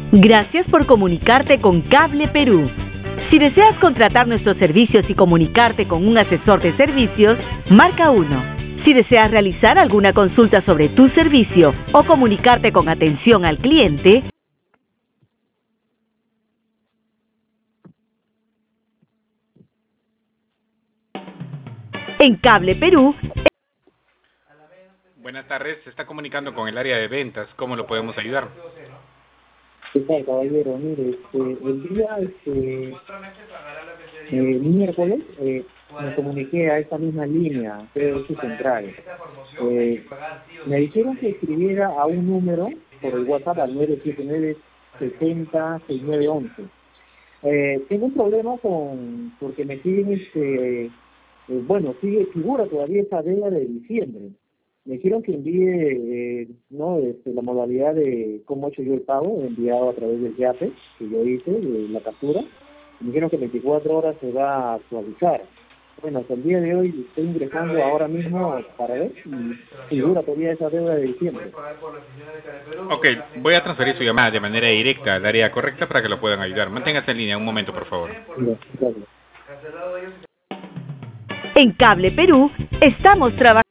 Gracias por comunicarte con Cable Perú. Si deseas contratar nuestros servicios y comunicarte con un asesor de servicios, marca 1. Si deseas realizar alguna consulta sobre tu servicio o comunicarte con atención al cliente, en Cable Perú. Buenas tardes, se está comunicando con el área de ventas. ¿Cómo lo podemos ayudar? ¿Qué tal, caballero? Mire, el día, miércoles, me comuniqué a esa misma línea, PBX Central. Me dijeron que escribiera a un número por el WhatsApp al 979-60-6911. Tengo un problema porque me siguen, figura todavía esa deuda de diciembre. Me dijeron que envíe la modalidad de cómo he hecho yo el pago, enviado a través del YAPE, que yo hice, de la captura. Me dijeron que en 24 horas se va a actualizar. Bueno, hasta el día de hoy estoy ingresando ahora mismo para ver y figura todavía esa deuda de diciembre. Ok, voy a transferir su llamada de manera directa al área correcta para que lo puedan ayudar. Manténgase en línea un momento, por favor. Gracias. En Cable Perú estamos trabajando